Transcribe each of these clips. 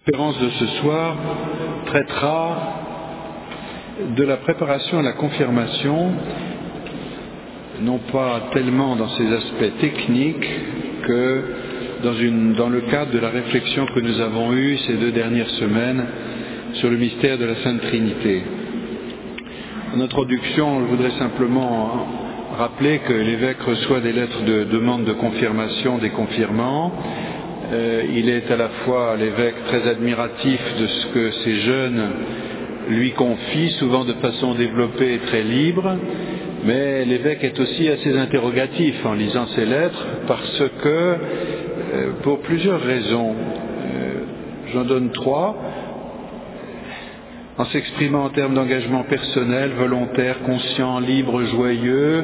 La conférence de ce soir traitera de la préparation à la confirmation, non pas tellement dans ses aspects techniques que dans le cadre de la réflexion que nous avons eue ces 2 dernières semaines sur le mystère de la Sainte Trinité. En introduction, je voudrais simplement rappeler que l'évêque reçoit des lettres de demande de confirmation des confirmants. Il est à la fois l'évêque très admiratif de ce que ces jeunes lui confient, souvent de façon développée et très libre, mais l'évêque est aussi assez interrogatif en lisant ces lettres parce que, pour plusieurs raisons, j'en donne 3, en s'exprimant en termes d'engagement personnel, volontaire, conscient, libre, joyeux,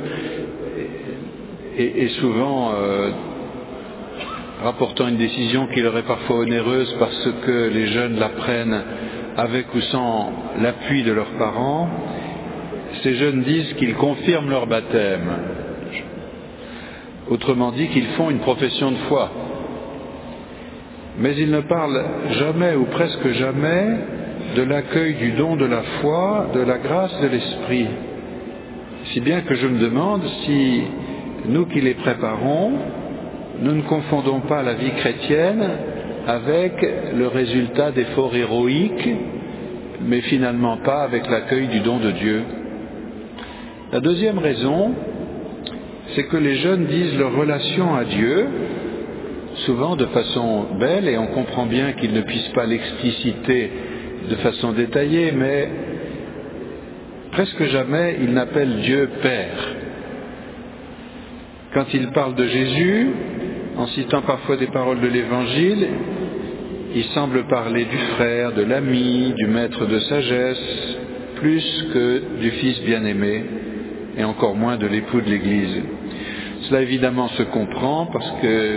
et souvent rapportant une décision qui leur est parfois onéreuse parce que les jeunes la prennent avec ou sans l'appui de leurs parents, ces jeunes disent qu'ils confirment leur baptême. Autrement dit, qu'ils font une profession de foi. Mais ils ne parlent jamais ou presque jamais de l'accueil du don de la foi, de la grâce de l'Esprit. Si bien que je me demande si nous qui les préparons, nous ne confondons pas la vie chrétienne avec le résultat d'efforts héroïques, mais finalement pas avec l'accueil du don de Dieu. La deuxième raison, c'est que les jeunes disent leur relation à Dieu, souvent de façon belle, et on comprend bien qu'ils ne puissent pas l'expliciter de façon détaillée, mais presque jamais ils n'appellent Dieu Père. Quand ils parlent de Jésus, en citant parfois des paroles de l'Évangile, il semble parler du frère, de l'ami, du maître de sagesse, plus que du fils bien-aimé, et encore moins de l'époux de l'Église. Cela évidemment se comprend parce que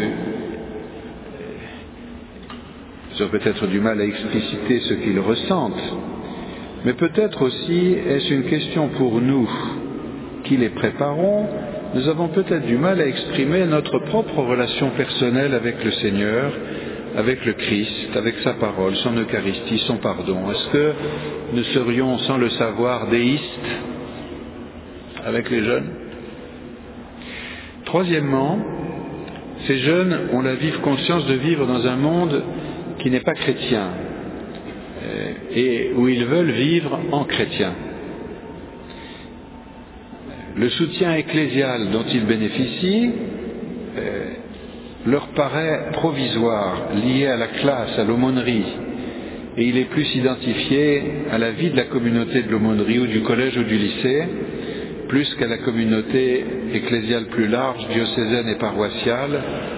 ils ont peut-être du mal à expliciter ce qu'ils ressentent, mais peut-être aussi est-ce une question pour nous qui les préparons. Nous avons peut-être du mal à exprimer notre propre relation personnelle avec le Seigneur, avec le Christ, avec sa parole, son Eucharistie, son pardon. Est-ce que nous serions, sans le savoir, déistes avec les jeunes? Troisièmement, ces jeunes ont la vive conscience de vivre dans un monde qui n'est pas chrétien et où ils veulent vivre en chrétien. Le soutien ecclésial dont ils bénéficient leur paraît provisoire, lié à la classe, à l'aumônerie, et il est plus identifié à la vie de la communauté de l'aumônerie ou du collège ou du lycée, plus qu'à la communauté ecclésiale plus large, diocésaine et paroissiale,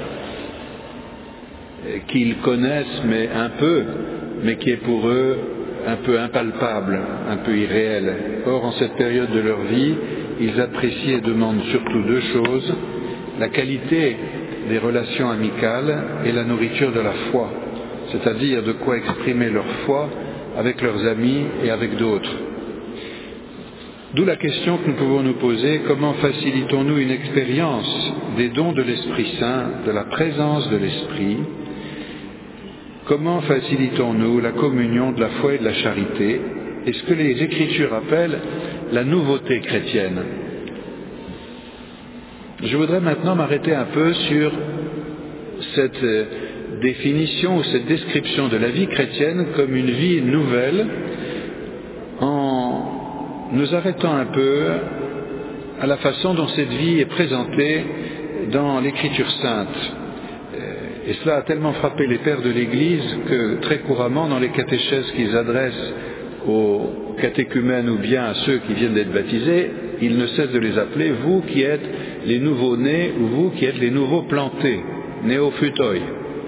qu'ils connaissent mais qui est pour eux un peu impalpable, un peu irréel. Or, en cette période de leur vie, ils apprécient et demandent surtout 2 choses, la qualité des relations amicales et la nourriture de la foi, c'est-à-dire de quoi exprimer leur foi avec leurs amis et avec d'autres. D'où la question que nous pouvons nous poser, comment facilitons-nous une expérience des dons de l'Esprit Saint, de la présence de l'Esprit? Comment facilitons-nous la communion de la foi et de la charité, et ce que les Écritures appellent la nouveauté chrétienne? Je voudrais maintenant m'arrêter un peu sur cette définition ou cette description de la vie chrétienne comme une vie nouvelle, en nous arrêtant un peu à la façon dont cette vie est présentée dans l'Écriture sainte. Et cela a tellement frappé les pères de l'Église que très couramment dans les catéchèses qu'ils adressent aux catéchumènes ou bien à ceux qui viennent d'être baptisés, ils ne cessent de les appeler « vous qui êtes les nouveaux-nés » ou « vous qui êtes les nouveaux plantés », « néophytoi ».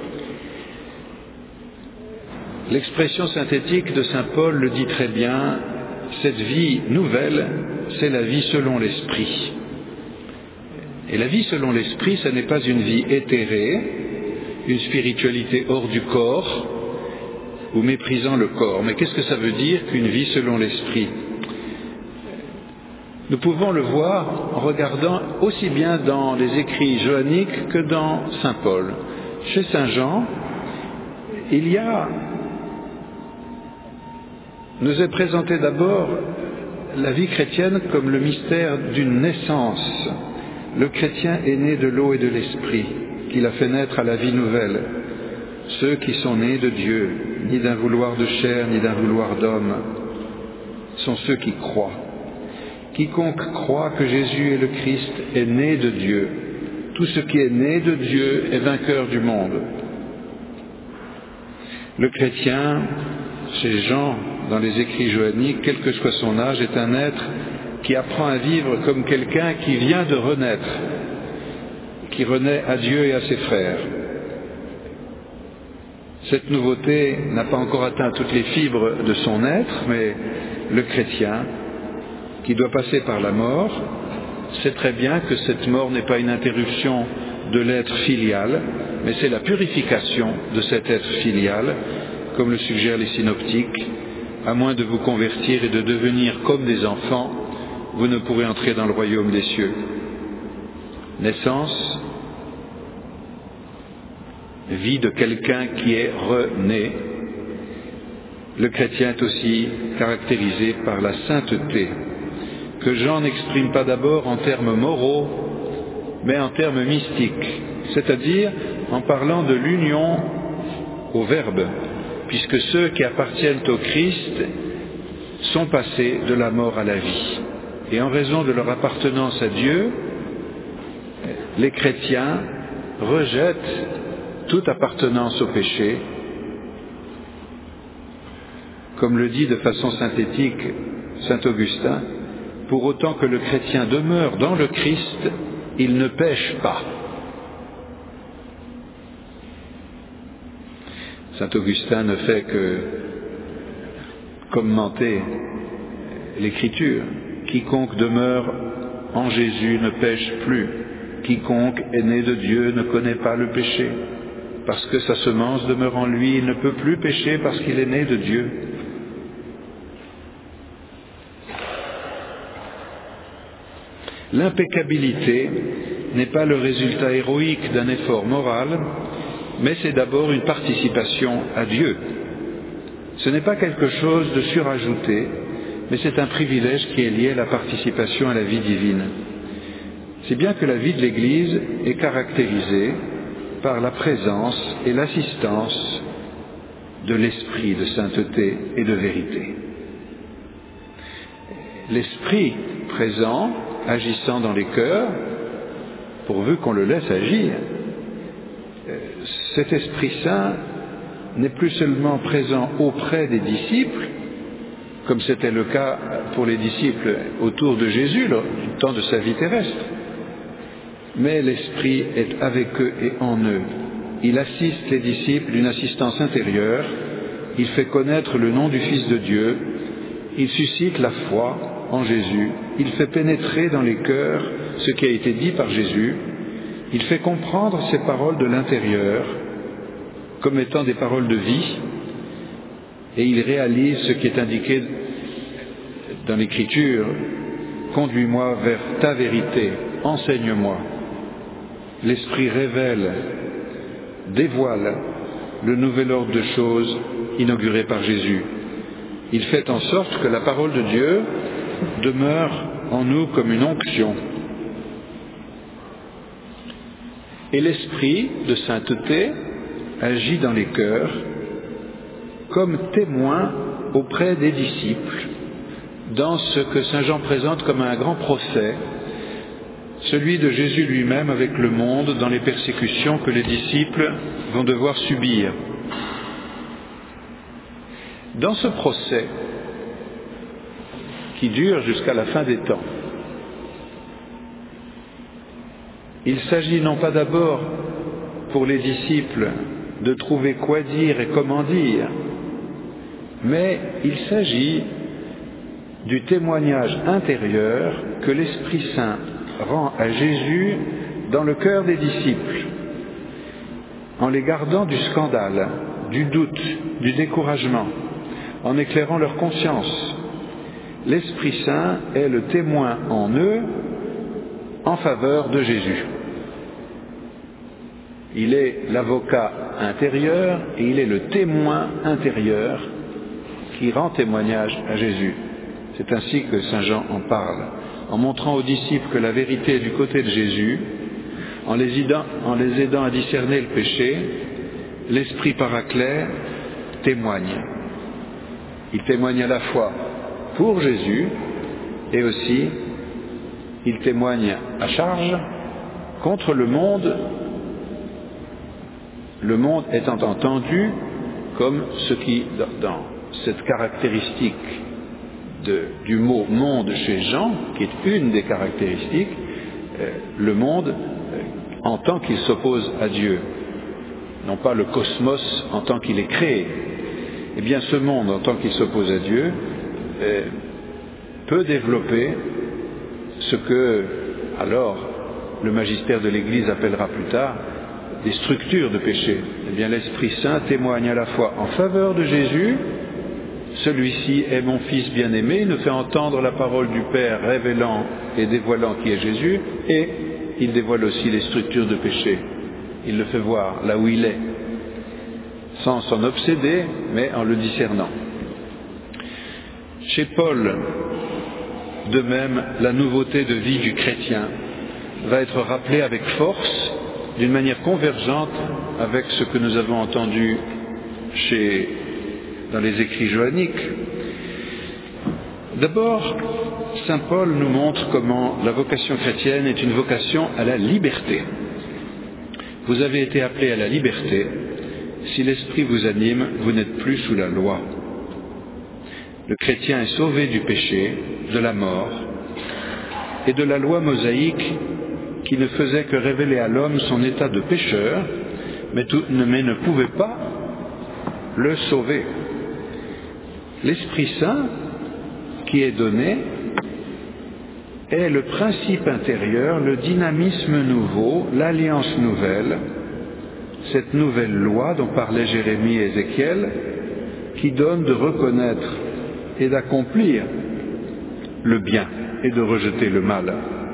L'expression synthétique de saint Paul le dit très bien, cette vie nouvelle, c'est la vie selon l'Esprit. Et la vie selon l'Esprit, ce n'est pas une vie éthérée, une spiritualité hors du corps, ou méprisant le corps. Mais qu'est-ce que ça veut dire qu'une vie selon l'Esprit? Nous pouvons le voir en regardant aussi bien dans les écrits johanniques que dans saint Paul. Chez saint Jean, il y a nous est présentée d'abord la vie chrétienne comme le mystère d'une naissance. Le chrétien est né de l'eau et de l'esprit, qui l'a fait naître à la vie nouvelle. Ceux qui sont nés de Dieu, ni d'un vouloir de chair, ni d'un vouloir d'homme, sont ceux qui croient. Quiconque croit que Jésus est le Christ est né de Dieu. Tout ce qui est né de Dieu est vainqueur du monde. Le chrétien, chez Jean, dans les écrits johanniques, quel que soit son âge, est un être qui apprend à vivre comme quelqu'un qui vient de renaître, qui renaît à Dieu et à ses frères. Cette nouveauté n'a pas encore atteint toutes les fibres de son être, mais le chrétien, qui doit passer par la mort, sait très bien que cette mort n'est pas une interruption de l'être filial, mais c'est la purification de cet être filial, comme le suggèrent les synoptiques. À moins de vous convertir et de devenir comme des enfants, vous ne pourrez entrer dans le royaume des cieux. Naissance, vie de quelqu'un qui est rené. Le chrétien est aussi caractérisé par la sainteté, que Jean n'exprime pas d'abord en termes moraux, mais en termes mystiques, c'est-à-dire en parlant de l'union au Verbe, puisque ceux qui appartiennent au Christ sont passés de la mort à la vie. Et en raison de leur appartenance à Dieu, les chrétiens rejettent toute appartenance au péché, comme le dit de façon synthétique saint Augustin, pour autant que le chrétien demeure dans le Christ, il ne pêche pas. Saint Augustin ne fait que commenter l'Écriture. Quiconque demeure en Jésus ne pêche plus. Quiconque est né de Dieu ne connaît pas le péché. Parce que sa semence demeure en lui, il ne peut plus pécher parce qu'il est né de Dieu. L'impeccabilité n'est pas le résultat héroïque d'un effort moral, mais c'est d'abord une participation à Dieu. Ce n'est pas quelque chose de surajouté, mais c'est un privilège qui est lié à la participation à la vie divine. C'est bien que la vie de l'Église est caractérisée par la présence et l'assistance de l'esprit de sainteté et de vérité. L'esprit présent, agissant dans les cœurs, pourvu qu'on le laisse agir, cet Esprit Saint n'est plus seulement présent auprès des disciples, comme c'était le cas pour les disciples autour de Jésus, du temps de sa vie terrestre, mais l'Esprit est avec eux et en eux. Il assiste les disciples d'une assistance intérieure, il fait connaître le nom du Fils de Dieu, il suscite la foi en Jésus, il fait pénétrer dans les cœurs ce qui a été dit par Jésus, il fait comprendre ces paroles de l'intérieur comme étant des paroles de vie, et il réalise ce qui est indiqué dans l'Écriture: conduis-moi vers ta vérité, enseigne-moi. L'Esprit révèle, dévoile le nouvel ordre de choses inauguré par Jésus. Il fait en sorte que la parole de Dieu demeure en nous comme une onction. Et l'Esprit de sainteté agit dans les cœurs comme témoin auprès des disciples dans ce que saint Jean présente comme un grand procès, celui de Jésus lui-même avec le monde dans les persécutions que les disciples vont devoir subir. Dans ce procès, qui dure jusqu'à la fin des temps, il s'agit non pas d'abord pour les disciples de trouver quoi dire et comment dire, mais il s'agit du témoignage intérieur que l'Esprit Saint rend à Jésus dans le cœur des disciples, en les gardant du scandale, du doute, du découragement, en éclairant leur conscience. L'Esprit Saint est le témoin en eux en faveur de Jésus. Il est l'avocat intérieur et il est le témoin intérieur qui rend témoignage à Jésus. C'est ainsi que saint Jean en parle, en montrant aux disciples que la vérité est du côté de Jésus, en les aidant à discerner le péché. L'Esprit Paraclet témoigne. Il témoigne à la fois pour Jésus et aussi il témoigne à charge contre le monde étant entendu comme ce qui, dans cette caractéristique du mot monde chez Jean, qui est une des caractéristiques, le monde en tant qu'il s'oppose à Dieu, non pas le cosmos en tant qu'il est créé. Eh bien, ce monde en tant qu'il s'oppose à Dieu peut développer ce que, alors, le magistère de l'Église appellera plus tard des structures de péché. Eh bien, l'Esprit Saint témoigne à la fois en faveur de Jésus, celui-ci est mon Fils bien-aimé, il nous fait entendre la parole du Père révélant et dévoilant qui est Jésus, et il dévoile aussi les structures de péché. Il le fait voir là où il est, sans s'en obséder, mais en le discernant. Chez Paul, de même, la nouveauté de vie du chrétien va être rappelée avec force, d'une manière convergente avec ce que nous avons entendu dans les écrits johanniques. D'abord, saint Paul nous montre comment la vocation chrétienne est une vocation à la liberté. Vous avez été appelés à la liberté. Si l'Esprit vous anime, vous n'êtes plus sous la loi. Le chrétien est sauvé du péché, de la mort et de la loi mosaïque qui ne faisait que révéler à l'homme son état de pécheur, mais ne pouvait pas le sauver. L'Esprit Saint qui est donné est le principe intérieur, le dynamisme nouveau, l'alliance nouvelle, cette nouvelle loi dont parlaient Jérémie et Ézéchiel, qui donne de reconnaître et d'accomplir le bien et de rejeter le mal.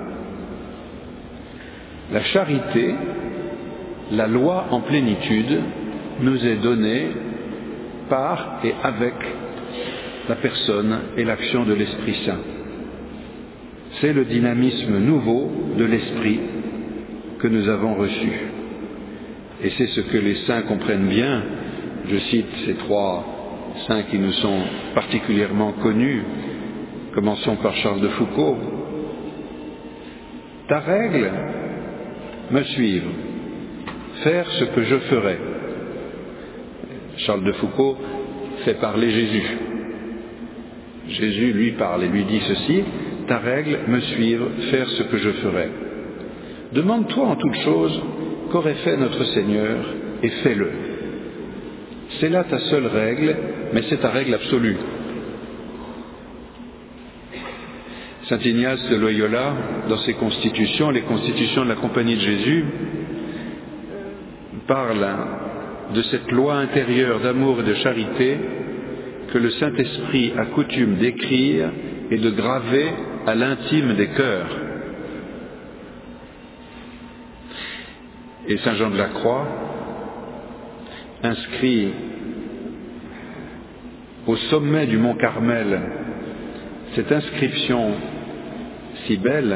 La charité, la loi en plénitude, nous est donnée par et avec la personne et l'action de l'Esprit Saint. C'est le dynamisme nouveau de l'Esprit que nous avons reçu. Et c'est ce que les saints comprennent bien. Je cite ces 3 saints qui nous sont particulièrement connus. Commençons par Charles de Foucauld. Ta règle, me suivre, faire ce que je ferai. Charles de Foucauld fait parler Jésus. Jésus lui parle et lui dit ceci, ta règle, me suivre, faire ce que je ferai. Demande-toi en toute chose qu'aurait fait notre Seigneur et fais-le. C'est là ta seule règle, mais c'est ta règle absolue. Saint Ignace de Loyola, dans ses constitutions, les constitutions de la Compagnie de Jésus, parle de cette loi intérieure d'amour et de charité que le Saint-Esprit a coutume d'écrire et de graver à l'intime des cœurs. Et Saint Jean de la Croix inscrit au sommet du mont Carmel cette inscription si belle,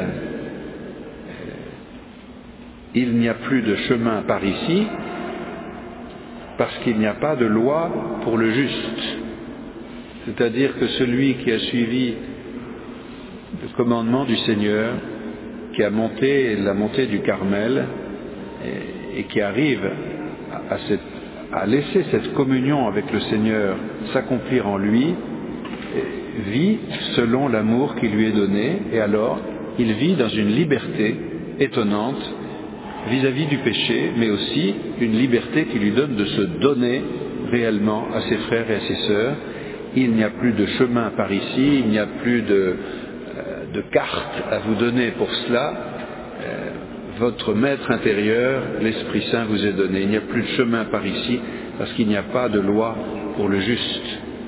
il n'y a plus de chemin par ici parce qu'il n'y a pas de loi pour le juste. C'est-à-dire que celui qui a suivi le commandement du Seigneur, qui a monté la montée du Carmel et qui arrive à laisser cette communion avec le Seigneur s'accomplir en lui, vit selon l'amour qui lui est donné, et alors il vit dans une liberté étonnante vis-à-vis du péché, mais aussi une liberté qui lui donne de se donner réellement à ses frères et à ses sœurs. Il n'y a plus de chemin par ici, il n'y a plus de carte à vous donner pour cela. Votre maître intérieur, l'Esprit Saint, vous est donné. Il n'y a plus de chemin par ici parce qu'il n'y a pas de loi pour le juste.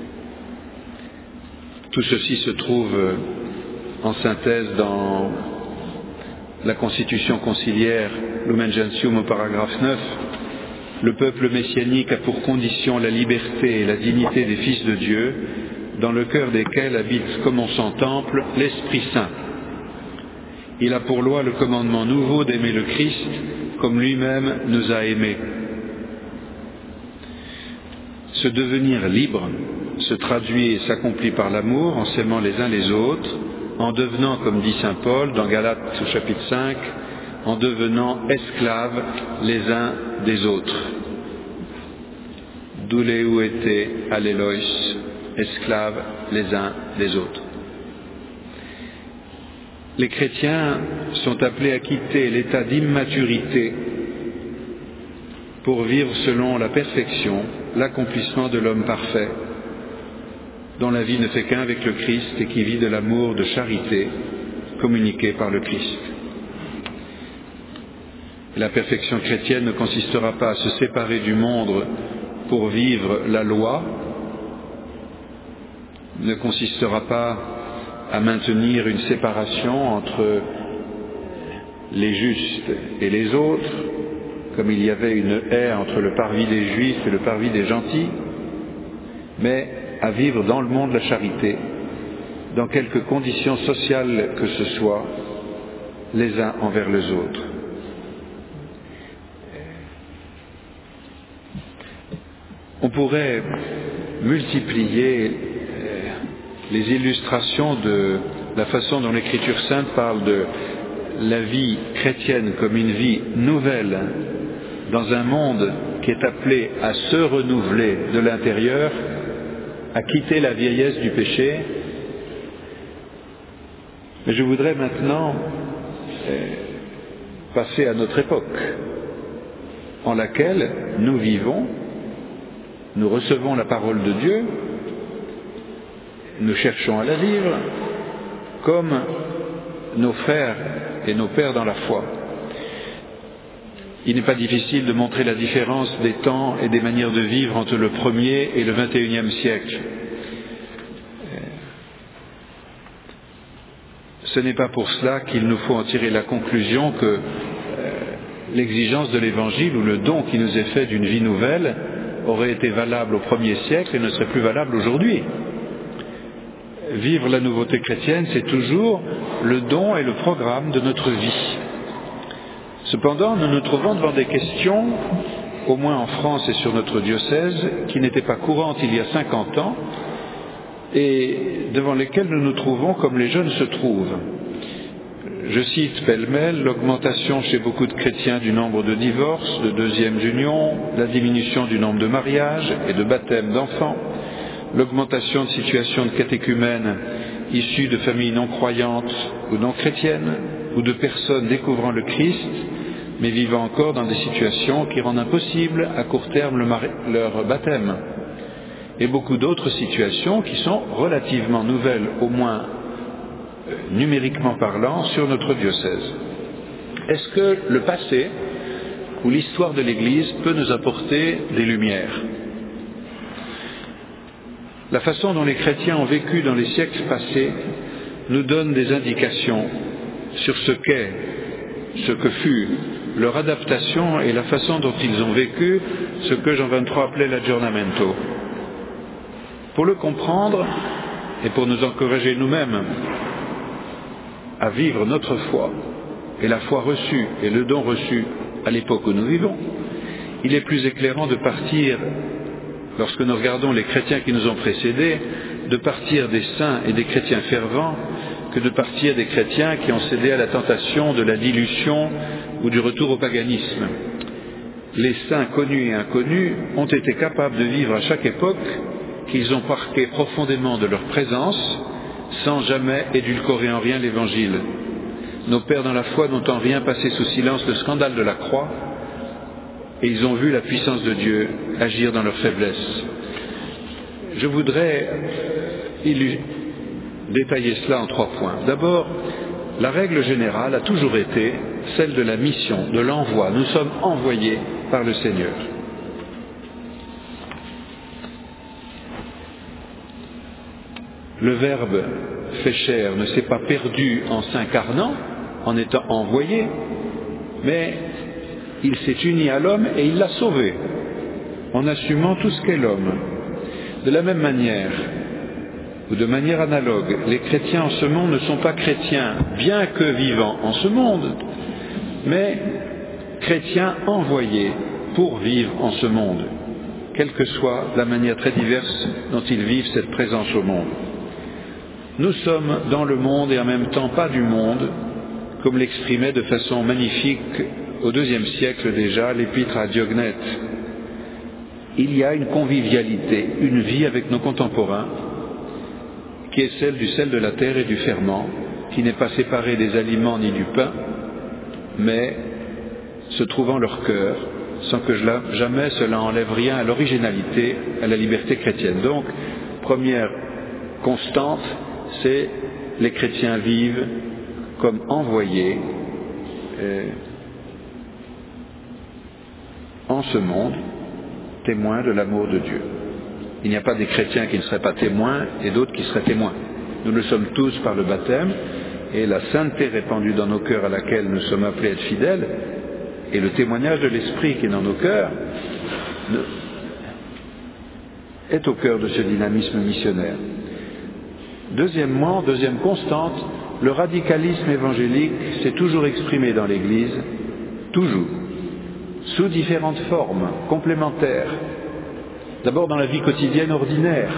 Tout ceci se trouve en synthèse dans la Constitution conciliaire Lumen Gentium au paragraphe 9. Le peuple messianique a pour condition la liberté et la dignité des fils de Dieu, dans le cœur desquels habite comme en son temple l'Esprit Saint. Il a pour loi le commandement nouveau d'aimer le Christ comme lui-même nous a aimés. Ce devenir libre se traduit et s'accomplit par l'amour en s'aimant les uns les autres, en devenant, comme dit saint Paul dans Galates au chapitre 5, en devenant esclaves les uns des autres. Douleu ete allelois, esclaves les uns des autres. Les chrétiens sont appelés à quitter l'état d'immaturité pour vivre selon la perfection, l'accomplissement de l'homme parfait, dont la vie ne fait qu'un avec le Christ et qui vit de l'amour de charité communiqué par le Christ. La perfection chrétienne ne consistera pas à se séparer du monde pour vivre la loi, ne consistera pas à maintenir une séparation entre les justes et les autres, comme il y avait une haie entre le parvis des Juifs et le parvis des gentils, mais à vivre dans le monde la charité, dans quelque condition sociale que ce soit, les uns envers les autres. On pourrait multiplier les illustrations de la façon dont l'Écriture sainte parle de la vie chrétienne comme une vie nouvelle dans un monde qui est appelé à se renouveler de l'intérieur, à quitter la vieillesse du péché. Mais je voudrais maintenant passer à notre époque, en laquelle nous vivons, nous recevons la parole de Dieu, nous cherchons à la vivre comme nos frères et nos pères dans la foi. Il n'est pas difficile de montrer la différence des temps et des manières de vivre entre le 1er et le 21e siècle. Ce n'est pas pour cela qu'il nous faut en tirer la conclusion que l'exigence de l'Évangile ou le don qui nous est fait d'une vie nouvelle aurait été valable au 1er siècle et ne serait plus valable aujourd'hui. Vivre la nouveauté chrétienne, c'est toujours le don et le programme de notre vie. Cependant, nous nous trouvons devant des questions, au moins en France et sur notre diocèse, qui n'étaient pas courantes il y a 50 ans, et devant lesquelles nous nous trouvons comme les jeunes se trouvent. Je cite pêle-mêle l'augmentation chez beaucoup de chrétiens du nombre de divorces, de deuxièmes unions, la diminution du nombre de mariages et de baptêmes d'enfants, l'augmentation de situations de catéchumènes issues de familles non croyantes ou non chrétiennes, ou de personnes découvrant le Christ, mais vivant encore dans des situations qui rendent impossible à court terme leur baptême, et beaucoup d'autres situations qui sont relativement nouvelles, au moins numériquement parlant, sur notre diocèse. Est-ce que le passé ou l'histoire de l'Église peut nous apporter des lumières ? La façon dont les chrétiens ont vécu dans les siècles passés nous donne des indications sur ce qu'est, ce que fut leur adaptation et la façon dont ils ont vécu ce que Jean XXIII appelait l'aggiornamento. Pour le comprendre et pour nous encourager nous-mêmes à vivre notre foi et la foi reçue et le don reçu à l'époque où nous vivons, il est plus éclairant de partir, lorsque nous regardons les chrétiens qui nous ont précédés, de partir des saints et des chrétiens fervents que de partir des chrétiens qui ont cédé à la tentation de la dilution ou du retour au paganisme. Les saints connus et inconnus ont été capables de vivre à chaque époque qu'ils ont marqué profondément de leur présence, sans jamais édulcorer en rien l'Évangile. Nos pères dans la foi n'ont en rien passé sous silence le scandale de la croix, et ils ont vu la puissance de Dieu agir dans leur faiblesse. Je voudrais détailler cela en 3 points. D'abord, la règle générale a toujours été celle de la mission, de l'envoi. Nous sommes envoyés par le Seigneur. Le Verbe fait chair ne s'est pas perdu en s'incarnant, en étant envoyé, mais il s'est uni à l'homme et il l'a sauvé, en assumant tout ce qu'est l'homme. De la même manière, ou de manière analogue, les chrétiens en ce monde ne sont pas chrétiens, bien que vivant en ce monde, mais chrétiens envoyés pour vivre en ce monde, quelle que soit la manière très diverse dont ils vivent cette présence au monde. Nous sommes dans le monde et en même temps pas du monde, comme l'exprimait de façon magnifique au IIe siècle déjà l'épître à Diognète. Il y a une convivialité, une vie avec nos contemporains, qui est celle du sel de la terre et du ferment, qui n'est pas séparée des aliments ni du pain, mais se trouve en leur cœur, sans que jamais cela enlève rien à l'originalité, à la liberté chrétienne. Donc, première constante, c'est les chrétiens vivent comme envoyés en ce monde, témoins de l'amour de Dieu. Il n'y a pas des chrétiens qui ne seraient pas témoins et d'autres qui seraient témoins. Nous le sommes tous par le baptême, et la sainteté répandue dans nos cœurs à laquelle nous sommes appelés à être fidèles, et le témoignage de l'Esprit qui est dans nos cœurs, est au cœur de ce dynamisme missionnaire. Deuxièmement, deuxième constante, le radicalisme évangélique s'est toujours exprimé dans l'Église, toujours, sous différentes formes complémentaires. D'abord dans la vie quotidienne ordinaire,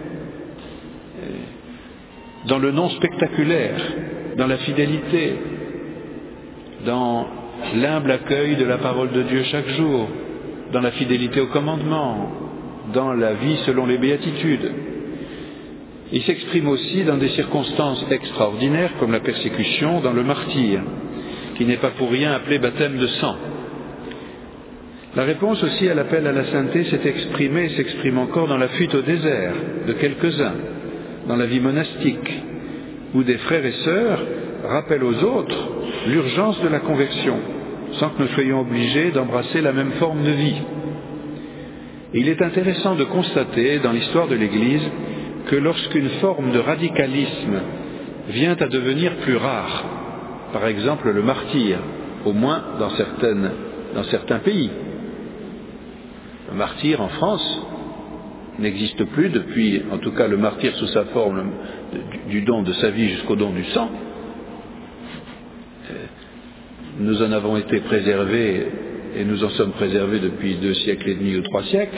dans le non spectaculaire, dans la fidélité, dans l'humble accueil de la parole de Dieu chaque jour, dans la fidélité au commandement, dans la vie selon les béatitudes. Il s'exprime aussi dans des circonstances extraordinaires comme la persécution, dans le martyre, qui n'est pas pour rien appelé baptême de sang. La réponse aussi à l'appel à la sainteté s'est exprimée et s'exprime encore dans la fuite au désert de quelques-uns, dans la vie monastique, où des frères et sœurs rappellent aux autres l'urgence de la conversion, sans que nous soyons obligés d'embrasser la même forme de vie. Et il est intéressant de constater dans l'histoire de l'Église que lorsqu'une forme de radicalisme vient à devenir plus rare, par exemple le martyre, au moins dans certains pays. Le martyr en France n'existe plus depuis, en tout cas le martyr sous sa forme du don de sa vie jusqu'au don du sang. Nous en avons été préservés et nous en sommes préservés depuis 2 siècles et demi ou 3 siècles,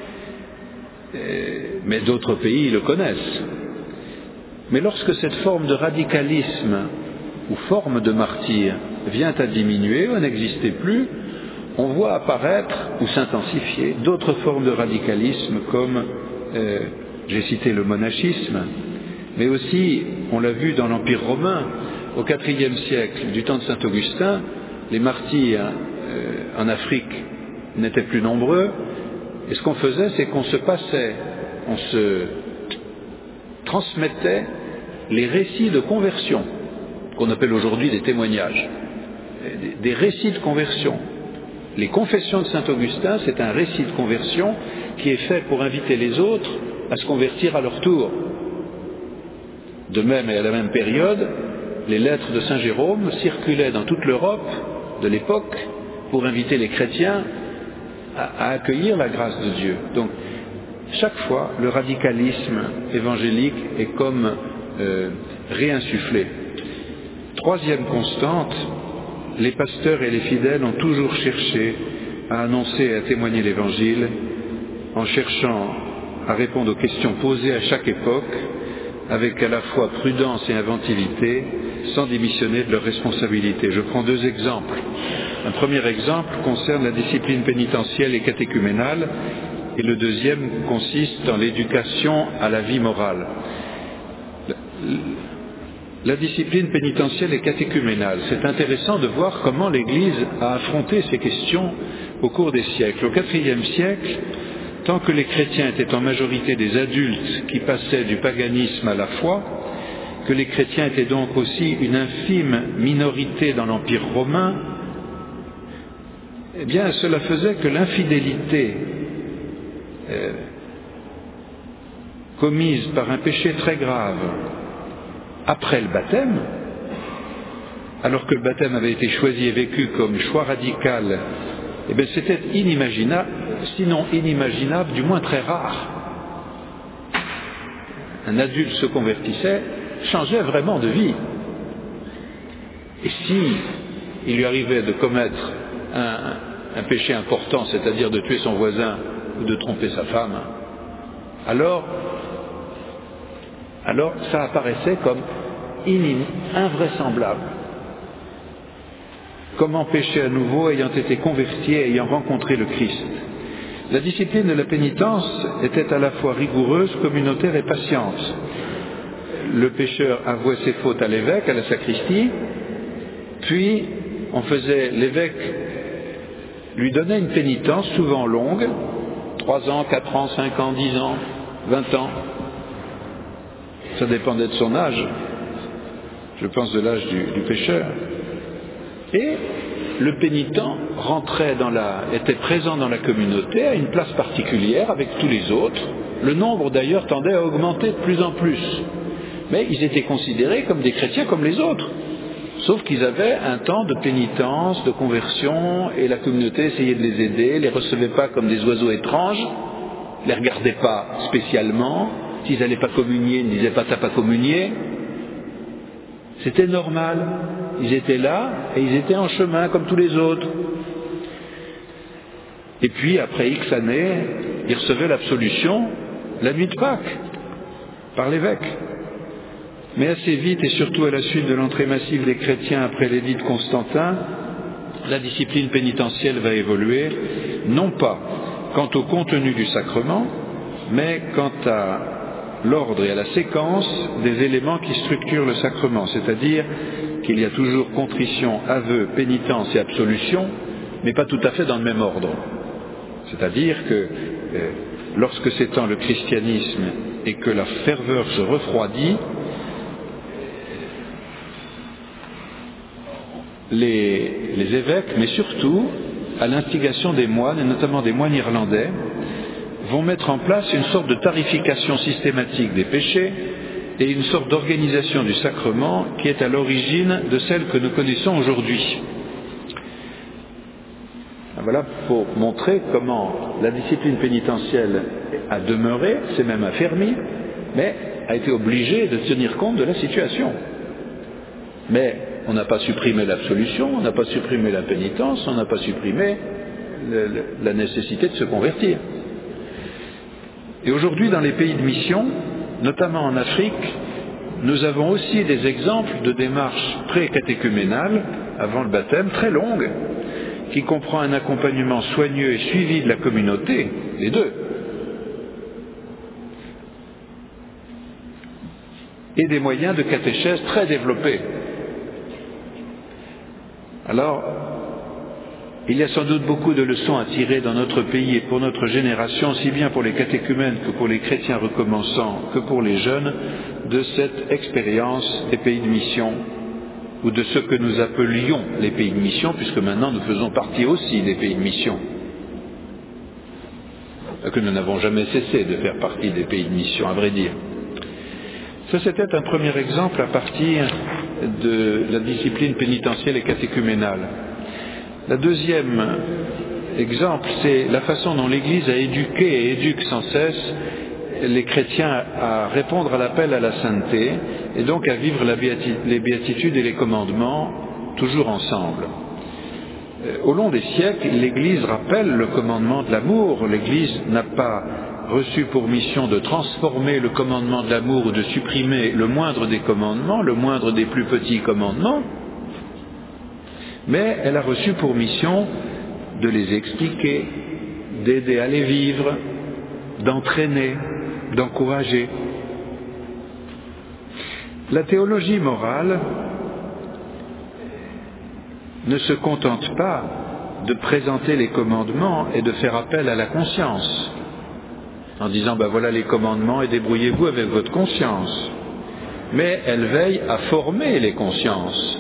mais d'autres pays le connaissent. Mais lorsque cette forme de radicalisme ou forme de martyr vient à diminuer ou à n'exister plus, on voit apparaître ou s'intensifier d'autres formes de radicalisme comme, j'ai cité le monachisme, mais aussi, on l'a vu dans l'Empire romain, au IVe siècle, du temps de saint Augustin, les martyrs en Afrique n'étaient plus nombreux, et ce qu'on faisait, c'est qu'on se passait, on se transmettait les récits de conversion, qu'on appelle aujourd'hui des témoignages, des récits de conversion. Les confessions de saint Augustin, c'est un récit de conversion qui est fait pour inviter les autres à se convertir à leur tour. De même et à la même période, les lettres de saint Jérôme circulaient dans toute l'Europe de l'époque pour inviter les chrétiens à accueillir la grâce de Dieu. Donc, chaque fois, le radicalisme évangélique est comme réinsufflé. Troisième constante, les pasteurs et les fidèles ont toujours cherché à annoncer et à témoigner l'Évangile en cherchant à répondre aux questions posées à chaque époque avec à la fois prudence et inventivité sans démissionner de leurs responsabilités. Je prends 2 exemples. Un premier exemple concerne la discipline pénitentielle et catéchuménale et le deuxième consiste dans l'éducation à la vie morale. La discipline pénitentielle et catéchuménale, c'est intéressant de voir comment l'Église a affronté ces questions au cours des siècles. Au IVe siècle, tant que les chrétiens étaient en majorité des adultes qui passaient du paganisme à la foi, que les chrétiens étaient donc aussi une infime minorité dans l'Empire romain, eh bien cela faisait que l'infidélité commise par un péché très grave après le baptême, alors que le baptême avait été choisi et vécu comme choix radical, eh bien c'était inimaginable, sinon inimaginable, du moins très rare. un adulte se convertissait, changeait vraiment de vie. Et si il lui arrivait de commettre un péché important, c'est-à-dire de tuer son voisin ou de tromper sa femme, alors ça apparaissait comme invraisemblable. Comment pécher à nouveau ayant été converti et ayant rencontré le Christ? La discipline de la pénitence était à la fois rigoureuse, communautaire et patiente. Le pécheur avouait ses fautes à l'évêque, à la sacristie, puis l'évêque lui donnait une pénitence souvent longue, 3 ans, 4 ans, 5 ans, 10 ans, 20 ans. Ça dépendait de son âge. Je pense de l'âge du pécheur. Et le pénitent était présent dans la communauté à une place particulière avec tous les autres. Le nombre d'ailleurs tendait à augmenter de plus en plus. Mais ils étaient considérés comme des chrétiens comme les autres. Sauf qu'ils avaient un temps de pénitence, de conversion, et la communauté essayait de les aider, les recevait pas comme des oiseaux étranges, les regardait pas spécialement. S'ils n'allaient pas communier, ils ne disaient pas « t'as pas communié ». C'était normal. Ils étaient là et ils étaient en chemin comme tous les autres. Et puis, après X années, ils recevaient l'absolution la nuit de Pâques par l'évêque. Mais assez vite, et surtout à la suite de l'entrée massive des chrétiens après l'édit de Constantin, la discipline pénitentielle va évoluer, non pas quant au contenu du sacrement, mais quant à l'ordre et à la séquence des éléments qui structurent le sacrement, c'est-à-dire qu'il y a toujours contrition, aveu, pénitence et absolution, mais pas tout à fait dans le même ordre. C'est-à-dire que lorsque s'étend le christianisme et que la ferveur se refroidit, les évêques, mais surtout à l'instigation des moines, et notamment des moines irlandais, vont mettre en place une sorte de tarification systématique des péchés et une sorte d'organisation du sacrement qui est à l'origine de celle que nous connaissons aujourd'hui. Voilà pour montrer comment la discipline pénitentielle a demeuré, s'est même affermie, mais a été obligée de tenir compte de la situation. Mais on n'a pas supprimé l'absolution, on n'a pas supprimé la pénitence, on n'a pas supprimé la nécessité de se convertir. Et aujourd'hui, dans les pays de mission, notamment en Afrique, nous avons aussi des exemples de démarches pré-catéchuménales, avant le baptême, très longues, qui comprend un accompagnement soigneux et suivi de la communauté, les deux, et des moyens de catéchèse très développés. Alors, il y a sans doute beaucoup de leçons à tirer dans notre pays et pour notre génération, aussi bien pour les catéchumènes que pour les chrétiens recommençants, que pour les jeunes, de cette expérience des pays de mission, ou de ce que nous appelions les pays de mission, puisque maintenant nous faisons partie aussi des pays de mission, que nous n'avons jamais cessé de faire partie des pays de mission, à vrai dire. Ça, c'était un premier exemple à partir de la discipline pénitentielle et catéchuménale. Le deuxième exemple, c'est la façon dont l'Église a éduqué et éduque sans cesse les chrétiens à répondre à l'appel à la sainteté et donc à vivre les béatitudes et les commandements toujours ensemble. Au long des siècles, l'Église rappelle le commandement de l'amour. L'Église n'a pas reçu pour mission de transformer le commandement de l'amour ou de supprimer le moindre des commandements, le moindre des plus petits commandements, mais elle a reçu pour mission de les expliquer, d'aider à les vivre, d'entraîner, d'encourager. La théologie morale ne se contente pas de présenter les commandements et de faire appel à la conscience, en disant ben voilà les commandements et débrouillez-vous avec votre conscience. Mais elle veille à former les consciences.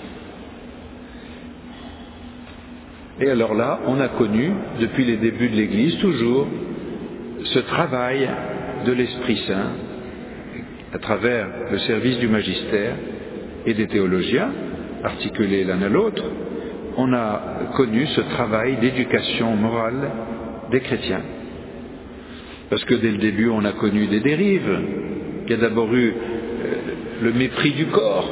Et alors là, on a connu, depuis les débuts de l'Église, toujours, ce travail de l'Esprit Saint, à travers le service du magistère et des théologiens, articulés l'un à l'autre, on a connu ce travail d'éducation morale des chrétiens. Parce que dès le début, on a connu des dérives, Il y a d'abord eu le mépris du corps.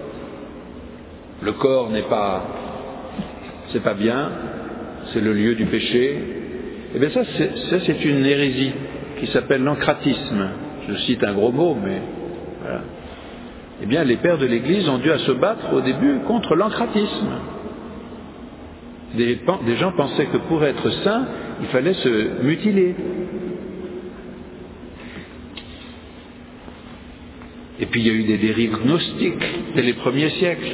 Le corps c'est pas bien, c'est le lieu du péché. Eh bien ça c'est une hérésie qui s'appelle l'encratisme. Je cite un gros mot, mais voilà. Eh bien les pères de l'Église ont dû à se battre au début contre l'encratisme. Des gens pensaient que pour être saint, il fallait se mutiler. Et puis il y a eu des dérives gnostiques dès les premiers siècles.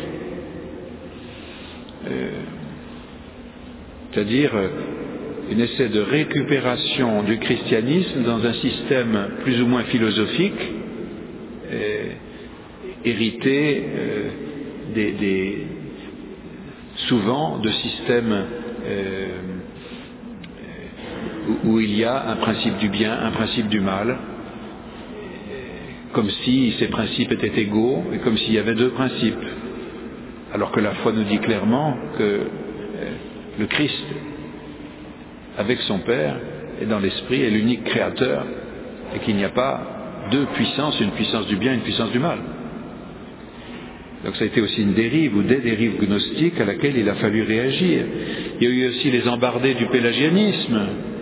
C'est-à-dire un essai de récupération du christianisme dans un système plus ou moins philosophique, hérité souvent de systèmes où il y a un principe du bien, un principe du mal, comme si ces principes étaient égaux et comme s'il y avait deux principes. Alors que la foi nous dit clairement que le Christ, avec son Père et dans l'Esprit, est l'unique créateur et qu'il n'y a pas deux puissances, une puissance du bien et une puissance du mal. Donc ça a été aussi une dérive ou des dérives gnostiques à laquelle il a fallu réagir. Il y a eu aussi les embardés du pélagianisme,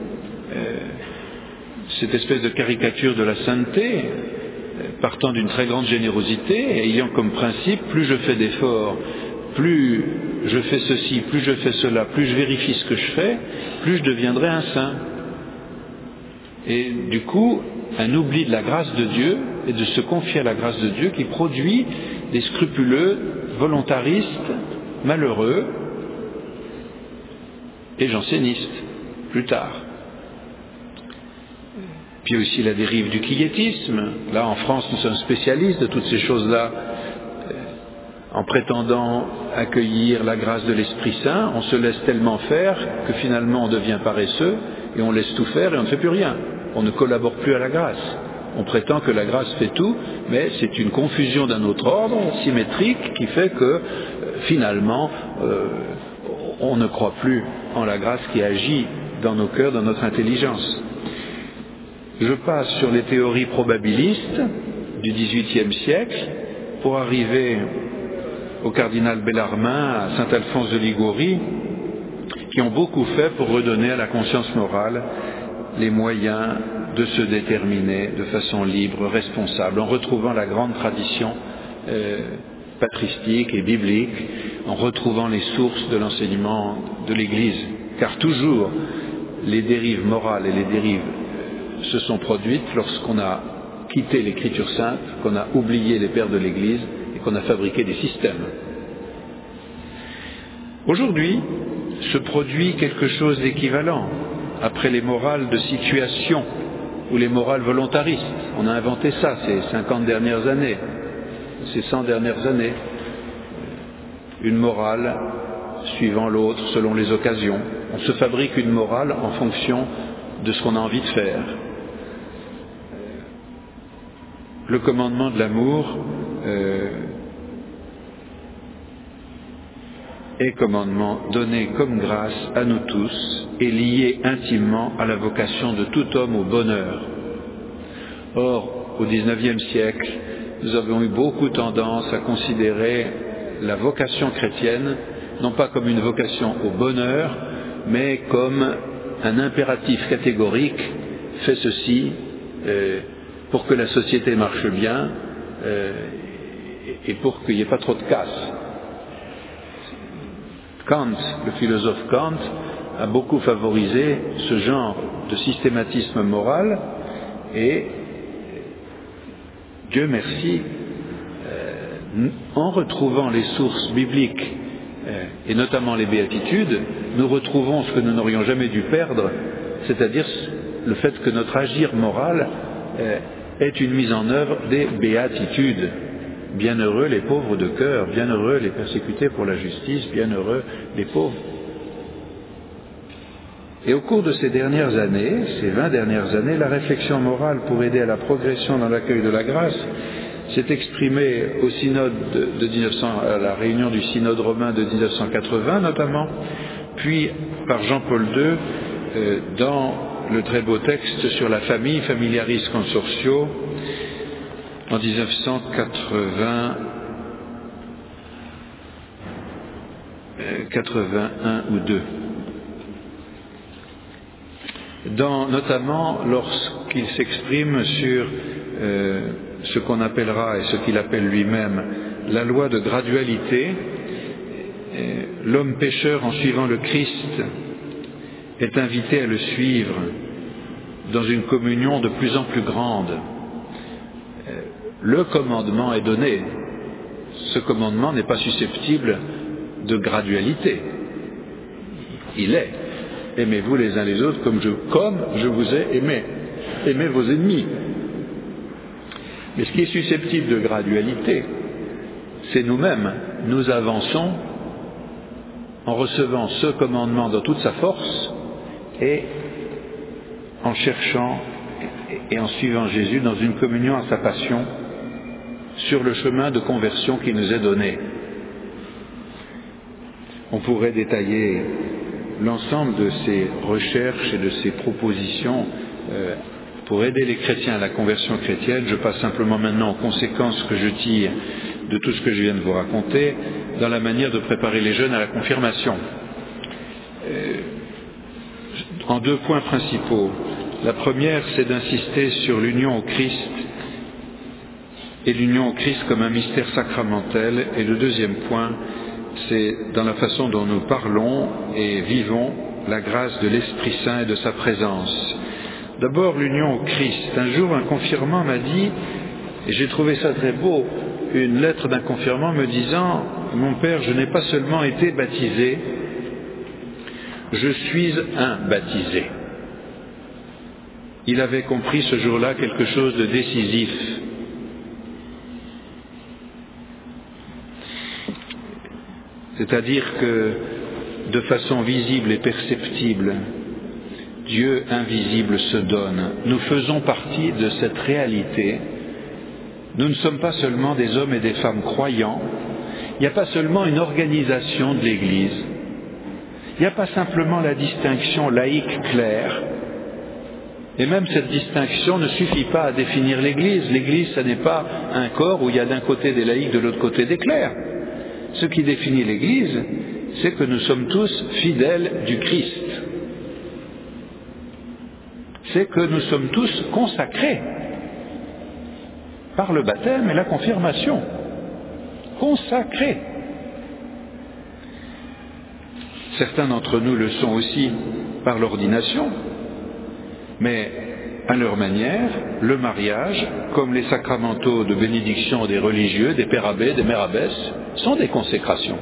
cette espèce de caricature de la sainteté, partant d'une très grande générosité et ayant comme principe, plus je fais d'efforts, plus je fais ceci, plus je fais cela, plus je vérifie ce que je fais, plus je deviendrai un saint. Et du coup, un oubli de la grâce de Dieu et de se confier à la grâce de Dieu qui produit des scrupuleux, volontaristes, malheureux et jansénistes, plus tard. Puis aussi la dérive du quiétisme. Là, en France, nous sommes spécialistes de toutes ces choses-là. En prétendant accueillir la grâce de l'Esprit Saint, on se laisse tellement faire que finalement on devient paresseux et on laisse tout faire et on ne fait plus rien. On ne collabore plus à la grâce. On prétend que la grâce fait tout, mais c'est une confusion d'un autre ordre, symétrique, qui fait que finalement on ne croit plus en la grâce qui agit dans nos cœurs, dans notre intelligence. Je passe sur les théories probabilistes du XVIIIe siècle pour arriver au cardinal Bellarmin, à saint Alphonse de Liguori, qui ont beaucoup fait pour redonner à la conscience morale les moyens de se déterminer de façon libre, responsable, en retrouvant la grande tradition patristique et biblique, en retrouvant les sources de l'enseignement de l'Église. Car toujours, les dérives morales et les dérives se sont produites lorsqu'on a quitté l'Écriture sainte, qu'on a oublié les pères de l'Église et qu'on a fabriqué des systèmes. Aujourd'hui, se produit quelque chose d'équivalent. Après les morales de situation ou les morales volontaristes, on a inventé ça ces 50 dernières années, ces 100 dernières années. Une morale suivant l'autre, selon les occasions. On se fabrique une morale en fonction de ce qu'on a envie de faire. Le commandement de l'amour est commandement donné comme grâce à nous tous et lié intimement à la vocation de tout homme au bonheur. Or, au XIXe siècle, nous avons eu beaucoup tendance à considérer la vocation chrétienne non pas comme une vocation au bonheur, mais comme un impératif catégorique, fais ceci pour que la société marche bien et pour qu'il n'y ait pas trop de casse. Kant, le philosophe Kant, a beaucoup favorisé ce genre de systématisme moral et Dieu merci, en retrouvant les sources bibliques et notamment les béatitudes, nous retrouvons ce que nous n'aurions jamais dû perdre, c'est-à-dire le fait que notre agir moral est une mise en œuvre des béatitudes. Bienheureux les pauvres de cœur, bienheureux les persécutés pour la justice, bienheureux les pauvres. Et au cours de ces dernières années, ces 20 dernières années, la réflexion morale pour aider à la progression dans l'accueil de la grâce s'est exprimée au synode à la réunion du synode romain de 1980 notamment, puis par Jean-Paul II dans le très beau texte sur la famille, Familiaris Consortio, en 1981 ou 2. Notamment lorsqu'il s'exprime sur ce qu'on appellera et ce qu'il appelle lui-même la loi de gradualité. L'homme pécheur, en suivant le Christ, est invité à le suivre dans une communion de plus en plus grande. Le commandement est donné. Ce commandement n'est pas susceptible de gradualité. Il est. Aimez-vous les uns les autres comme je vous ai aimé. Aimez vos ennemis. Mais ce qui est susceptible de gradualité, c'est nous-mêmes. Nous avançons en recevant ce commandement dans toute sa force et en cherchant et en suivant Jésus dans une communion à sa passion sur le chemin de conversion qui nous est donné. On pourrait détailler l'ensemble de ces recherches et de ces propositions pour aider les chrétiens à la conversion chrétienne. Je passe simplement maintenant aux conséquences que je tire de tout ce que je viens de vous raconter dans la manière de préparer les jeunes à la confirmation. En 2 points principaux. La première, c'est d'insister sur l'union au Christ et l'union au Christ comme un mystère sacramentel. Et le deuxième point, c'est dans la façon dont nous parlons et vivons la grâce de l'Esprit Saint et de sa présence. D'abord, l'union au Christ. Un jour, un confirmant m'a dit, et j'ai trouvé ça très beau, une lettre d'un confirmant me disant « Mon père, je n'ai pas seulement été baptisé, je suis un baptisé. » Il avait compris ce jour-là quelque chose de décisif. C'est-à-dire que, de façon visible et perceptible, Dieu invisible se donne. Nous faisons partie de cette réalité. Nous ne sommes pas seulement des hommes et des femmes croyants. Il n'y a pas seulement une organisation de l'Église. Il n'y a pas simplement la distinction laïque claire. Et même cette distinction ne suffit pas à définir l'Église. L'Église, ce n'est pas un corps où il y a d'un côté des laïcs, de l'autre côté des clercs. Ce qui définit l'Église, c'est que nous sommes tous fidèles du Christ. C'est que nous sommes tous consacrés par le baptême et la confirmation. Consacrés. Certains d'entre nous le sont aussi par l'ordination, mais à leur manière, le mariage, comme les sacramentaux de bénédiction des religieux, des pères abbés, des mères abbesses, sont des consécrations.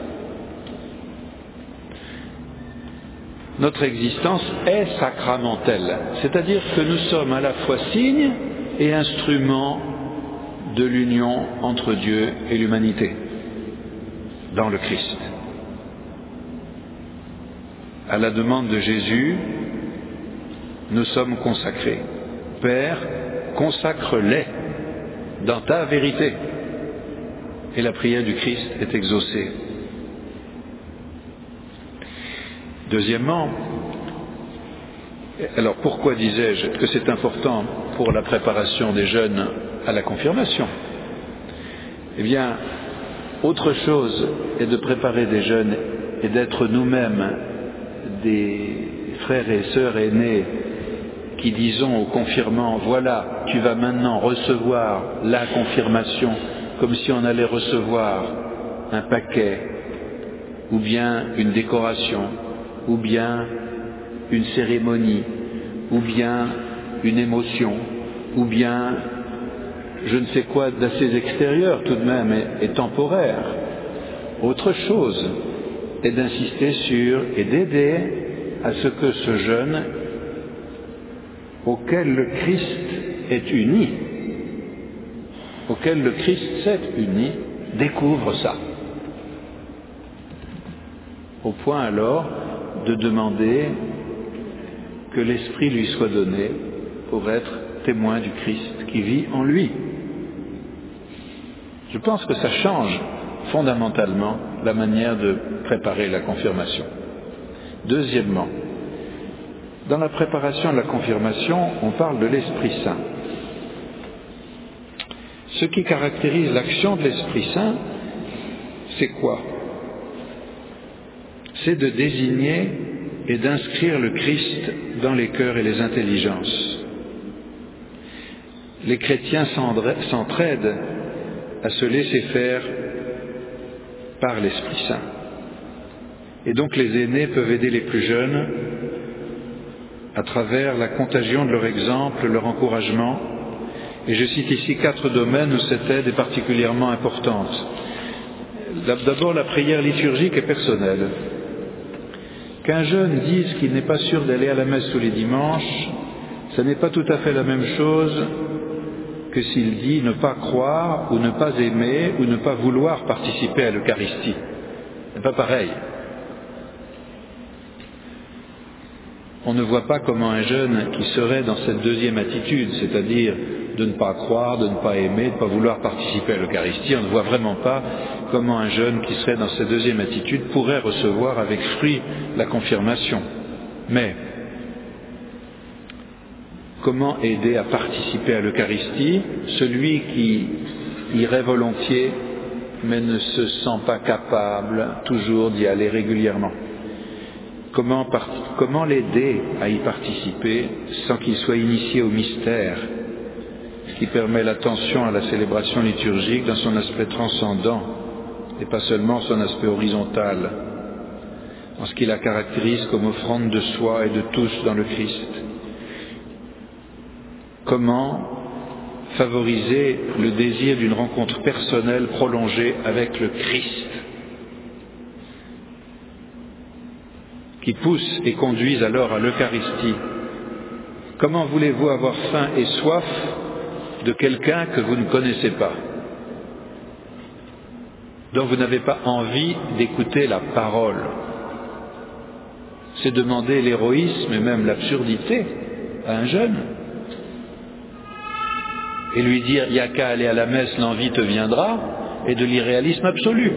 Notre existence est sacramentelle, c'est-à-dire que nous sommes à la fois signe et instrument de l'union entre Dieu et l'humanité, dans le Christ. À la demande de Jésus, nous sommes consacrés. Père, consacre-les dans ta vérité. Et la prière du Christ est exaucée. Deuxièmement, alors pourquoi disais-je que c'est important pour la préparation des jeunes à la confirmation? Eh bien, autre chose est de préparer des jeunes et d'être nous-mêmes des frères et sœurs aînés qui disons aux confirmants, voilà, tu vas maintenant recevoir la confirmation comme si on allait recevoir un paquet, ou bien une décoration, ou bien une cérémonie, ou bien une émotion, ou bien je ne sais quoi d'assez extérieur tout de même et temporaire. Autre chose est d'insister sur et d'aider à ce que ce jeune auquel le Christ est uni, auquel le Christ s'est uni, découvre ça. Au point alors de demander que l'Esprit lui soit donné pour être témoin du Christ qui vit en lui. Je pense que ça change fondamentalement la manière de préparer la confirmation. Deuxièmement, dans la préparation de la confirmation, on parle de l'Esprit Saint. Ce qui caractérise l'action de l'Esprit Saint, c'est quoi? C'est de désigner et d'inscrire le Christ dans les cœurs et les intelligences. Les chrétiens s'entraident à se laisser faire par l'Esprit Saint. Et donc les aînés peuvent aider les plus jeunes à travers la contagion de leur exemple, leur encouragement. Et je cite ici 4 domaines où cette aide est particulièrement importante. D'abord, la prière liturgique et personnelle. Qu'un jeune dise qu'il n'est pas sûr d'aller à la messe tous les dimanches, ce n'est pas tout à fait la même chose que s'il dit ne pas croire ou ne pas aimer ou ne pas vouloir participer à l'Eucharistie. Ce n'est pas pareil. On ne voit pas comment un jeune qui serait dans cette deuxième attitude, c'est-à-dire de ne pas croire, de ne pas aimer, de ne pas vouloir participer à l'Eucharistie, on ne voit vraiment pas comment un jeune qui serait dans cette deuxième attitude pourrait recevoir avec fruit la confirmation. Mais comment aider à participer à l'Eucharistie celui qui irait volontiers mais ne se sent pas capable toujours d'y aller régulièrement? Comment l'aider à y participer sans qu'il soit initié au mystère qui permet l'attention à la célébration liturgique dans son aspect transcendant et pas seulement son aspect horizontal, en ce qui la caractérise comme offrande de soi et de tous dans le Christ? Comment favoriser le désir d'une rencontre personnelle prolongée avec le Christ, qui pousse et conduise alors à l'Eucharistie? Comment voulez-vous avoir faim et soif de quelqu'un que vous ne connaissez pas, dont vous n'avez pas envie d'écouter la parole? C'est demander l'héroïsme et même l'absurdité à un jeune. Et lui dire, il n'y a qu'à aller à la messe, l'envie te viendra, et de l'irréalisme absolu.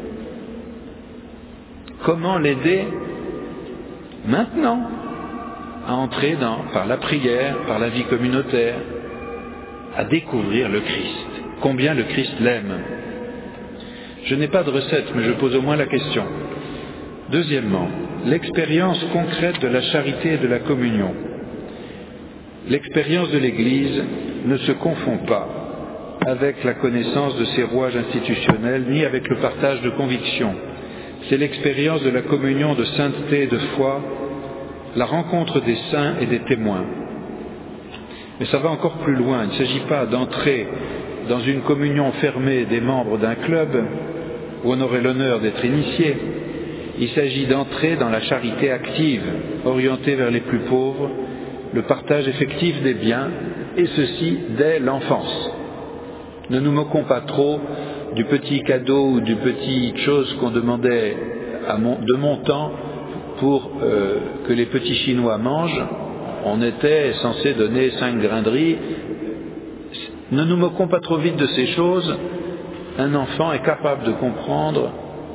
Comment l'aider maintenant à entrer par la prière, par la vie communautaire, à découvrir le Christ, combien le Christ l'aime? Je n'ai pas de recette, mais je pose au moins la question. Deuxièmement, l'expérience concrète de la charité et de la communion. L'expérience de l'Église ne se confond pas avec la connaissance de ses rouages institutionnels, ni avec le partage de convictions. C'est l'expérience de la communion de sainteté et de foi, la rencontre des saints et des témoins. Mais ça va encore plus loin. Il ne s'agit pas d'entrer dans une communion fermée des membres d'un club où on aurait l'honneur d'être initié. Il s'agit d'entrer dans la charité active, orientée vers les plus pauvres, le partage effectif des biens, et ceci dès l'enfance. Ne nous moquons pas trop du petit cadeau ou du petite chose qu'on demandait de mon temps pour que les petits Chinois mangent. On était censé donner 5 grains de riz. Ne nous moquons pas trop vite de ces choses. Un enfant est capable de comprendre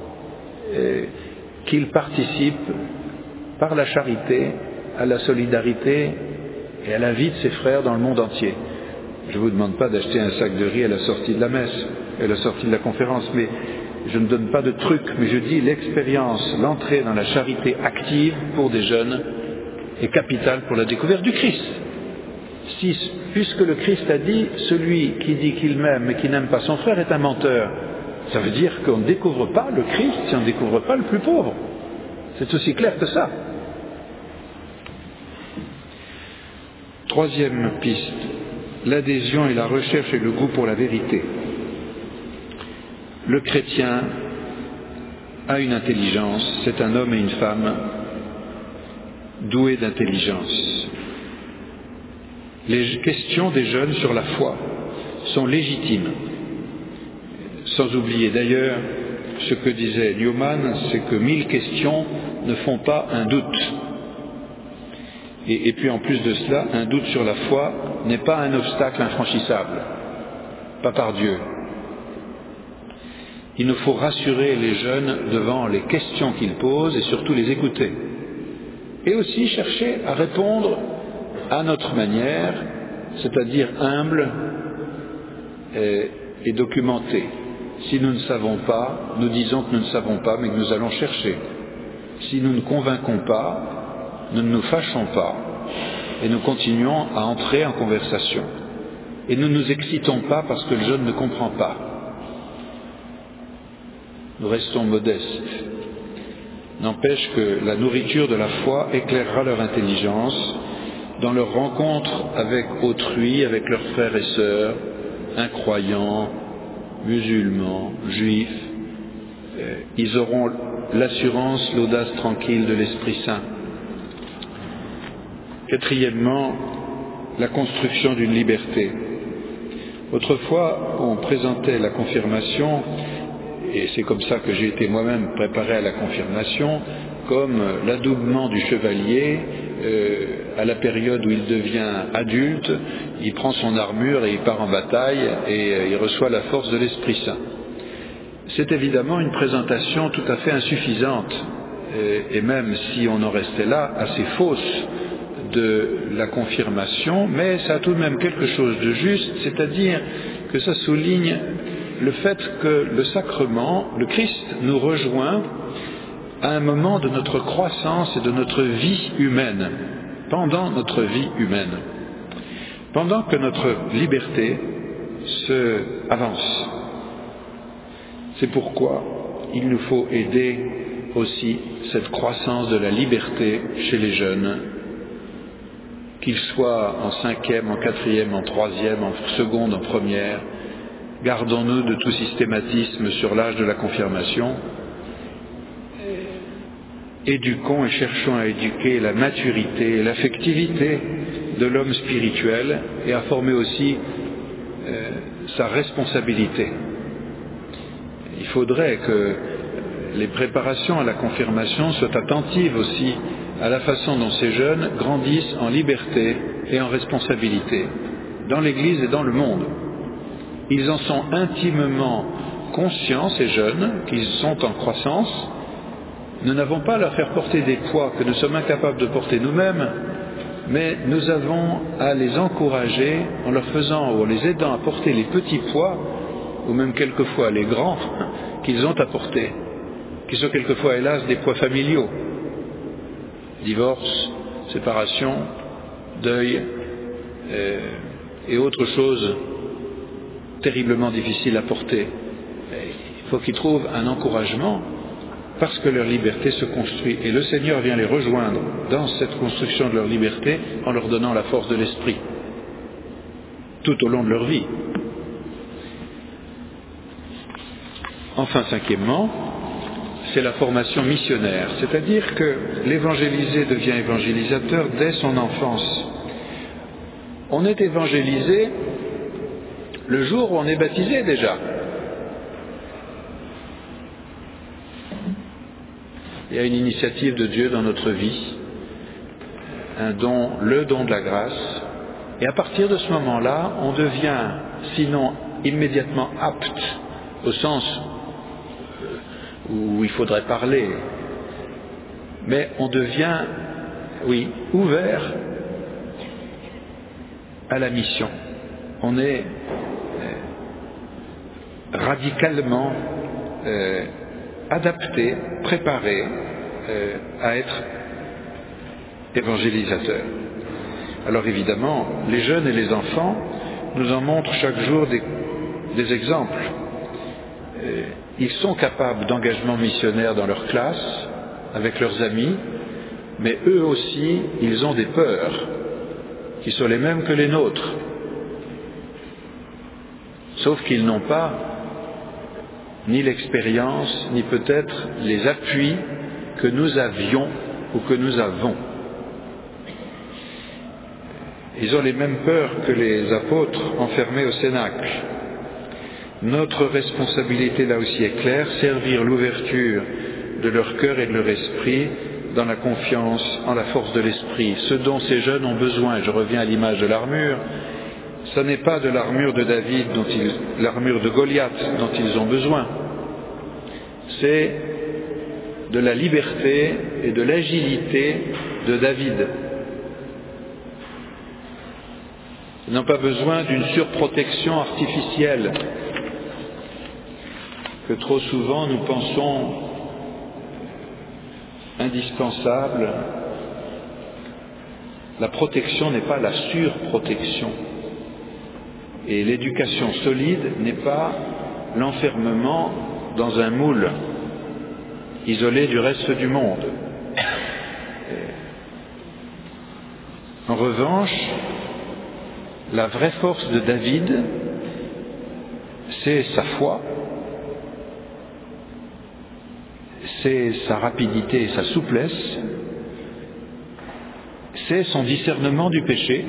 qu'il participe par la charité à la solidarité et à la vie de ses frères dans le monde entier. Je ne vous demande pas d'acheter un sac de riz à la sortie de la messe, à la sortie de la conférence, mais je ne donne pas de trucs, mais je dis l'expérience, l'entrée dans la charité active pour des jeunes est capitale pour la découverte du Christ. Puisque le Christ a dit, celui qui dit qu'il m'aime mais qui n'aime pas son frère est un menteur, ça veut dire qu'on ne découvre pas le Christ si on ne découvre pas le plus pauvre. C'est aussi clair que ça. Troisième piste, l'adhésion et la recherche et le goût pour la vérité. Le chrétien a une intelligence, c'est un homme et une femme doués d'intelligence. Les questions des jeunes sur la foi sont légitimes. Sans oublier d'ailleurs ce que disait Newman, c'est que 1000 questions ne font pas un doute. Et puis en plus de cela, un doute sur la foi n'est pas un obstacle infranchissable, pas par Dieu. Il nous faut rassurer les jeunes devant les questions qu'ils posent et surtout les écouter. Et aussi chercher à répondre à notre manière, c'est-à-dire humble est documentée. Si nous ne savons pas, nous disons que nous ne savons pas, mais que nous allons chercher. Si nous ne convainquons pas, nous ne nous fâchons pas et nous continuons à entrer en conversation. Et nous ne nous excitons pas parce que le jeune ne comprend pas. Nous restons modestes. N'empêche que la nourriture de la foi éclairera leur intelligence dans leur rencontre avec autrui, avec leurs frères et sœurs, incroyants, musulmans, juifs. Ils auront l'assurance, l'audace tranquille de l'Esprit Saint. Quatrièmement, la construction d'une liberté. Autrefois, on présentait la confirmation, et c'est comme ça que j'ai été moi-même préparé à la confirmation, comme l'adoubement du chevalier à la période où il devient adulte, il prend son armure et il part en bataille et il reçoit la force de l'Esprit Saint. C'est évidemment une présentation tout à fait insuffisante, et même si on en restait là, assez fausse de la confirmation, mais ça a tout de même quelque chose de juste, c'est-à-dire que ça souligne le fait que le sacrement, le Christ, nous rejoint à un moment de notre croissance et de notre vie humaine, pendant notre vie humaine, pendant que notre liberté se avance. C'est pourquoi il nous faut aider aussi cette croissance de la liberté chez les jeunes, qu'ils soient en 5e, en 4e, en 3e, en seconde, en première. Gardons-nous de tout systématisme sur l'âge de la confirmation. Éduquons et cherchons à éduquer la maturité et l'affectivité de l'homme spirituel et à former aussi sa responsabilité. Il faudrait que les préparations à la confirmation soient attentives aussi à la façon dont ces jeunes grandissent en liberté et en responsabilité, dans l'Église et dans le monde. Ils en sont intimement conscients, ces jeunes, qu'ils sont en croissance. Nous n'avons pas à leur faire porter des poids que nous sommes incapables de porter nous-mêmes, mais nous avons à les encourager en leur faisant ou en les aidant à porter les petits poids, ou même quelquefois les grands, qu'ils ont à porter, qui sont quelquefois, hélas, des poids familiaux. Divorce, séparation, deuil et autres choses terriblement difficiles à porter. Il faut qu'ils trouvent un encouragement parce que leur liberté se construit. Et le Seigneur vient les rejoindre dans cette construction de leur liberté en leur donnant la force de l'Esprit tout au long de leur vie. Enfin, cinquièmement, c'est la formation missionnaire, c'est-à-dire que l'évangélisé devient évangélisateur dès son enfance. On est évangélisé le jour où on est baptisé déjà. Il y a une initiative de Dieu dans notre vie, un don, le don de la grâce, et à partir de ce moment-là, on devient, sinon immédiatement apte, au sens où il faudrait parler, mais on devient, oui, ouvert à la mission. On est radicalement adapté, préparé à être évangélisateur. Alors évidemment, les jeunes et les enfants nous en montrent chaque jour des exemples. Ils sont capables d'engagement missionnaire dans leur classe, avec leurs amis, mais eux aussi, ils ont des peurs qui sont les mêmes que les nôtres. Sauf qu'ils n'ont pas ni l'expérience, ni peut-être les appuis que nous avions ou que nous avons. Ils ont les mêmes peurs que les apôtres enfermés au cénacle. Notre responsabilité là aussi est claire, servir l'ouverture de leur cœur et de leur esprit dans la confiance en la force de l'esprit. Ce dont ces jeunes ont besoin, et je reviens à l'image de l'armure, ce n'est pas de l'armure de David, l'armure de Goliath dont ils ont besoin. C'est de la liberté et de l'agilité de David. n'ont pas besoin d'une surprotection artificielle que trop souvent nous pensons indispensable. La protection n'est pas la surprotection. Et l'éducation solide n'est pas l'enfermement dans un moule, isolé du reste du monde. En revanche, la vraie force de David, c'est sa foi, c'est sa rapidité et sa souplesse, c'est son discernement du péché,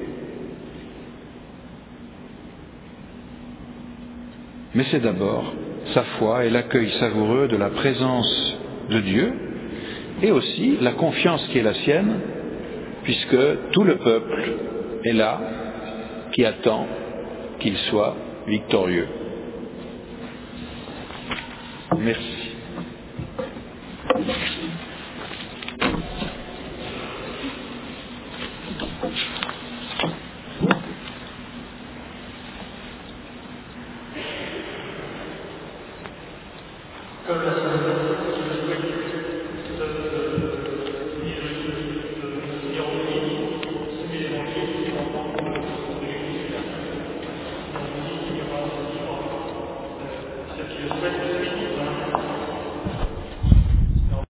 mais c'est d'abord sa foi et l'accueil savoureux de la présence de Dieu, et aussi la confiance qui est la sienne, puisque tout le peuple est là, qui attend qu'il soit victorieux. Merci. Comme la